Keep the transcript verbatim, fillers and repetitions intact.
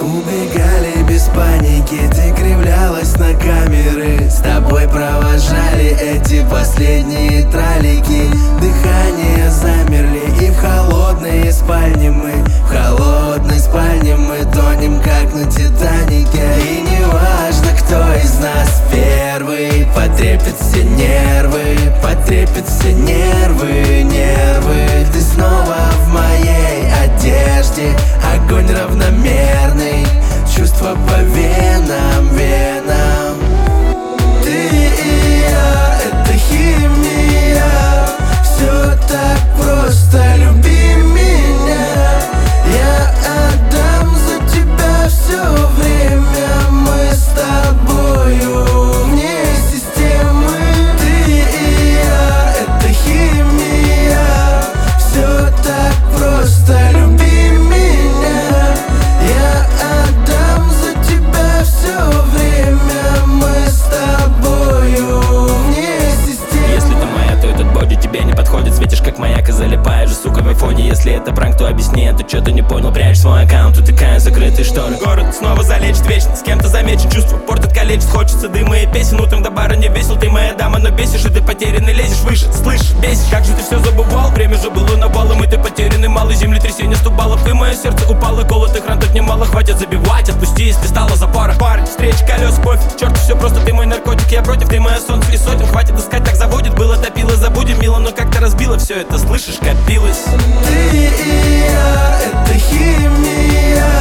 Убегали без паники, ты кривлялась на камеры. С тобой провожали эти последние тралики. Дыхание замерли, и в холодные спальни мы, в холодной спальне мы тонем, как на Титанике. И не важно, кто из нас первый, потрепет все нервы, потрепет все нервы, нервы. Ты снова в моей одежде, огонь равномерный, чувства по венам, венам. Ты и я, это химия, все так просто, люби меня. Я отдам за тебя все время, мы с тобою вне системы. Ты и я, это химия, все так просто, люби меня. Я отдам за тебя все время, мы с тобою вне системы. Если ты моя, то этот боди тебе не подходит. Светишь как маяк и залипаешь же, сука, в айфоне. Если это пранк, то объясни, а то что-то не понял. Прячь свой аккаунт, утыкая закрытые шторы. Город снова залечит вечно, с кем-то замечен. Чувство портит, калечит, хочется дыма и песен. Утром до бара не весел, ты моя дама, но бесишь. И ты потерянный, лезешь выше, слышишь, бесишь. Как же ты все забывал, время же было навалом. И ты потерянный, малый землетрясение сто баллов. И мое сердце упало, колотых ран тут немало. Хватит забивать, отпусти, если стало запора. Парень, встреча, колес, пофиг, черт, все просто, ты мой наркотик. Я против, ты мое солнце и сотен. Хватит искать, так заводит, было топило, забудем, мило. Но как-то разбило все это, слышишь, копилось. Ты и я, это химия,